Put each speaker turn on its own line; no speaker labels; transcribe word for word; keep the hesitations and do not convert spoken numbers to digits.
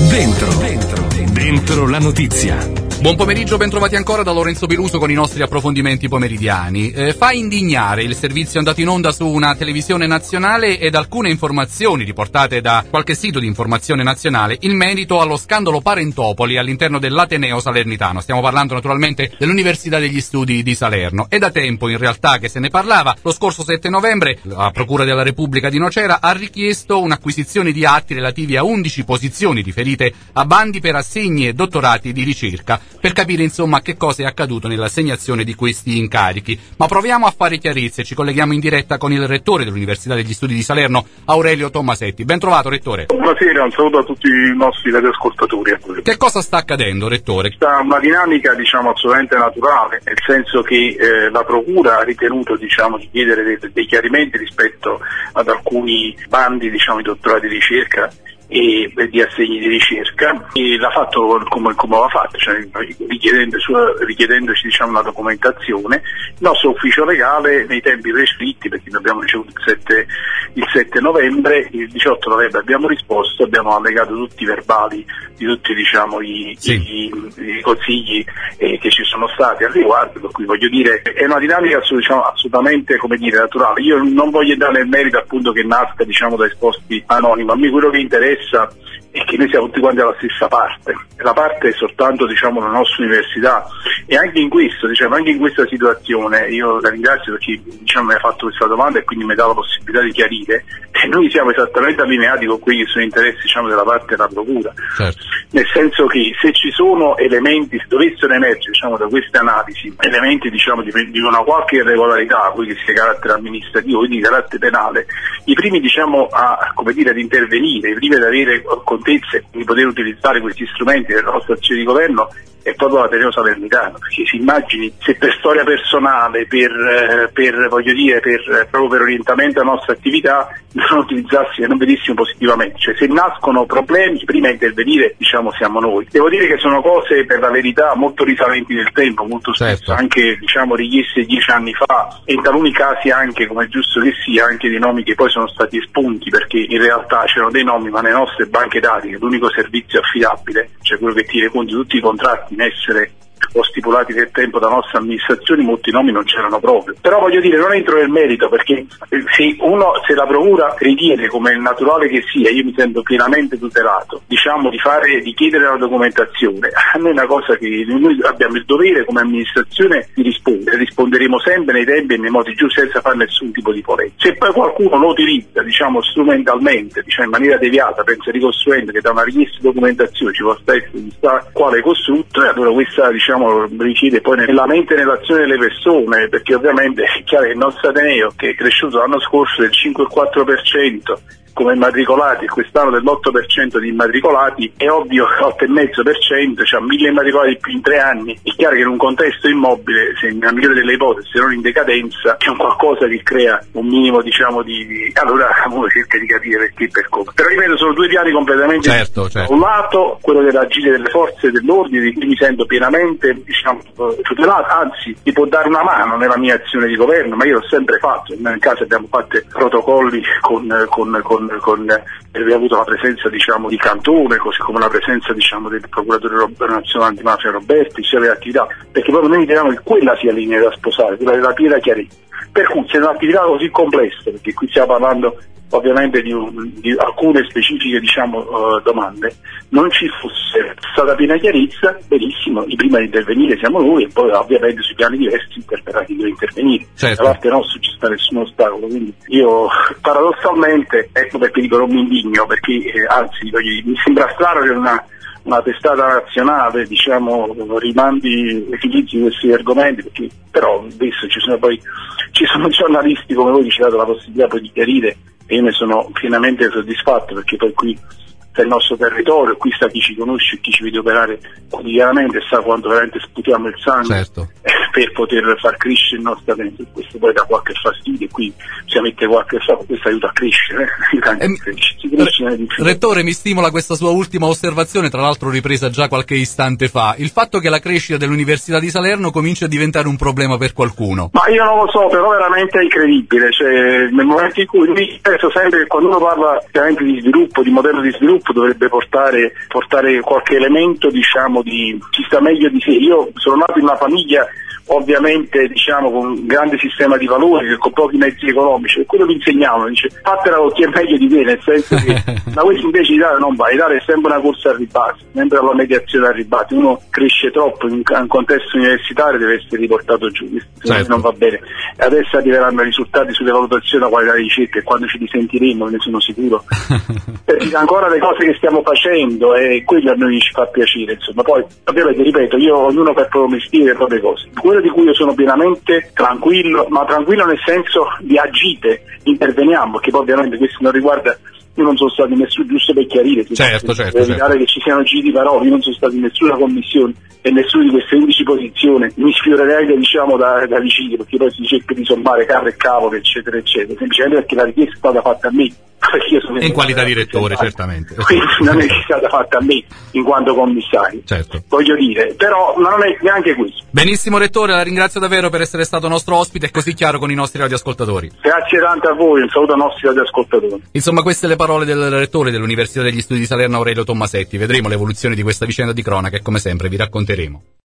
Dentro, dentro, dentro la notizia.
Buon pomeriggio, ben trovati ancora da Lorenzo Peluso con i nostri approfondimenti pomeridiani. Eh, fa indignare il servizio andato in onda su una televisione nazionale ed alcune informazioni riportate da qualche sito di informazione nazionale in merito allo scandalo Parentopoli all'interno dell'Ateneo Salernitano. Stiamo parlando naturalmente dell'Università degli Studi di Salerno. È da tempo in realtà che se ne parlava. Lo scorso sette novembre la Procura della Repubblica di Nocera ha richiesto un'acquisizione di atti relativi a undici posizioni riferite a bandi per assegni e dottorati di ricerca, per capire insomma che cosa è accaduto nell'assegnazione di questi incarichi. Ma proviamo a fare chiarezze, ci colleghiamo in diretta con il rettore dell'Università degli Studi di Salerno, Aurelio Tommasetti. Ben trovato, rettore.
Buonasera, un saluto a tutti i nostri radioascoltatori.
Che cosa sta accadendo, rettore?
Sta una dinamica diciamo assolutamente naturale, nel senso che eh, la Procura ha ritenuto diciamo di chiedere dei, dei chiarimenti rispetto ad alcuni bandi diciamo di dottorati di ricerca e di assegni di ricerca, e l'ha fatto come, come l'ha fatto, cioè richiedendo, richiedendoci diciamo una documentazione. Il nostro ufficio legale nei tempi prescritti, perché abbiamo ricevuto il sette, il sette novembre, il diciotto novembre abbiamo risposto, abbiamo allegato tutti i verbali di tutti diciamo i, sì. i, i consigli eh, che ci sono stati al riguardo, per cui voglio dire è una dinamica diciamo, assolutamente come dire naturale. Io non voglio dare il merito appunto che nasca diciamo da esposti anonimi, a me quello che interessa è che noi siamo tutti quanti alla stessa parte, la parte è soltanto diciamo la nostra università, e anche in questo diciamo anche in questa situazione io la ringrazio perché diciamo mi ha fatto questa domanda e quindi mi dà la possibilità di chiarire che noi siamo esattamente allineati con quelli che sono interessi diciamo della parte della procura, certo. Nel senso che se ci sono elementi, se dovessero emergere diciamo da queste analisi elementi diciamo di, di una qualche irregolarità, quindi che sia di carattere amministrativo, quindi di carattere penale, i primi diciamo a come dire ad intervenire, i primi ad avere contezza e di poter utilizzare questi strumenti della nostra azione di governo è proprio l'Ateneo Salernitano, perché si immagini se per storia personale, per, eh, per voglio dire, per, proprio per orientamento alla nostra attività non utilizzassimo e non vedessimo positivamente, cioè se nascono problemi prima a intervenire diciamo siamo noi. Devo dire che sono cose per la verità molto risalenti nel tempo, molto spesso certo. Anche diciamo richieste dieci anni fa, e in taluni casi anche, come è giusto che sia, anche di nomi che poi sono stati espunti perché in realtà c'erano dei nomi ma nelle nostre banche dati, che è l'unico servizio affidabile, cioè quello che tiene conto di tutti i contratti in essere o stipulati nel tempo da nostra amministrazione, molti nomi non c'erano proprio. Però voglio dire, non entro nel merito perché se uno, se la procura ritiene, come è naturale che sia, io mi sento pienamente tutelato, diciamo di fare, di chiedere la documentazione, a me è una cosa che noi abbiamo il dovere come amministrazione di rispondere, risponderemo sempre nei tempi e nei modi giusti senza fare nessun tipo di polemica. Se poi qualcuno lo utilizza, diciamo strumentalmente, diciamo in maniera deviata, pensa ricostruendo che da una richiesta di documentazione ci possa essere chissà quale costrutto, e allora questa diciamo ricade poi nella mente e nell'azione delle persone, perché ovviamente è chiaro che il nostro Ateneo, che è cresciuto l'anno scorso del cinque virgola quattro per cento come immatricolati e quest'anno dell'otto per cento di immatricolati, è ovvio che otto virgola cinque per cento, cioè mille immatricolati più in tre anni, è chiaro che in un contesto immobile, se nella migliore delle ipotesi, se non in decadenza, c'è un qualcosa che crea un minimo diciamo di, di... allora uno cerca di capire perché e per come. Però ripeto, sono due piani completamente
certo,
differenti.
certo.
Un lato quello dell'agire delle forze dell'ordine, di cui mi sento pienamente diciamo tutelato, anzi mi può dare una mano nella mia azione di governo, ma io l'ho sempre fatto, nel caso abbiamo fatto protocolli con, con, con con eh, abbiamo avuto la presenza diciamo di Cantone, così come la presenza diciamo del procuratore nazionale antimafia Roberti, sia le attività, perché proprio noi riteniamo che quella sia la linea da sposare, quella della piena chiarezza. Per cui se è un'attività così complessa, perché qui stiamo parlando ovviamente di, un, di alcune specifiche diciamo uh, domande, non ci fosse stata piena chiarezza, benissimo, i primi a intervenire siamo noi e poi ovviamente sui piani diversi interverrà chi deve intervenire.
Certo.
Da parte nostra ci sta nessun ostacolo, quindi io paradossalmente, ecco perché dico non mi indigno, perché eh, anzi mi sembra strano che una una testata nazionale diciamo rimandi utilizzi questi argomenti, perché però adesso ci sono poi ci sono giornalisti come voi che ci date la possibilità poi di chiarire, e io ne sono pienamente soddisfatto, perché poi qui sta il nostro territorio, qui sta chi ci conosce e chi ci vede operare quotidianamente, sa quanto veramente sputiamo il sangue, certo. Per poter far crescere il nostro talento. Questo poi dà qualche fastidio e qui si mette qualche fa- questo aiuta a crescere, eh?
eh, si cresce Rettore, mi stimola questa sua ultima osservazione, tra l'altro ripresa già qualche istante fa, il fatto che la crescita dell'Università di Salerno comincia a diventare un problema per qualcuno.
Ma io non lo so, però veramente è incredibile, cioè nel momento in cui mi penso sempre che quando uno parla chiaramente di sviluppo, di modello di sviluppo, gruppo dovrebbe portare, portare qualche elemento, diciamo, di chi sta meglio di sé. Io sono nato in una famiglia ovviamente, diciamo, con un grande sistema di valori, con pochi mezzi economici, e quello che insegnavano, dice fatela con chi è meglio di te, nel senso che ma questo invece l'Italia non va, l'Italia è sempre una corsa al ribasso, sempre alla mediazione al ribasso, uno cresce troppo in un contesto universitario, deve essere riportato giù, certo. Non va bene. E adesso arriveranno i risultati sulle valutazioni della qualità di ricerca, e quando ci risentiremo, ne sono sicuro, perché ancora le cose che stiamo facendo, e quello a noi ci fa piacere, insomma. Poi ovviamente, ripeto, io ognuno per il proprio mestiere e le proprie cose. Quello di cui io sono pienamente tranquillo, ma tranquillo nel senso di agite, interveniamo, perché poi ovviamente questo non riguarda, io non sono stato in nessuno, giusto per chiarire,
certo, certo,
per evitare
certo.
che ci siano giri di parole, io non sono stato in nessuna commissione e nessuna di queste undici posizioni mi sfiorerei, diciamo, da, da vicino, perché poi si cerca di sommare carro e cavolo, eccetera, eccetera, semplicemente perché la richiesta è stata fatta a me. Io sono
in qualità di direttore, certamente.
Quindi non è che sia stata fatta a me in quanto commissario,
certo.
Voglio dire, però ma non è neanche questo.
Benissimo Rettore, la ringrazio davvero per essere stato nostro ospite e così chiaro con i nostri radioascoltatori.
Grazie tanto a voi, un saluto ai nostri radioascoltatori.
Insomma, queste le parole del Rettore dell'Università degli Studi di Salerno, Aurelio Tommasetti. Vedremo l'evoluzione di questa vicenda di cronaca e come sempre vi racconteremo.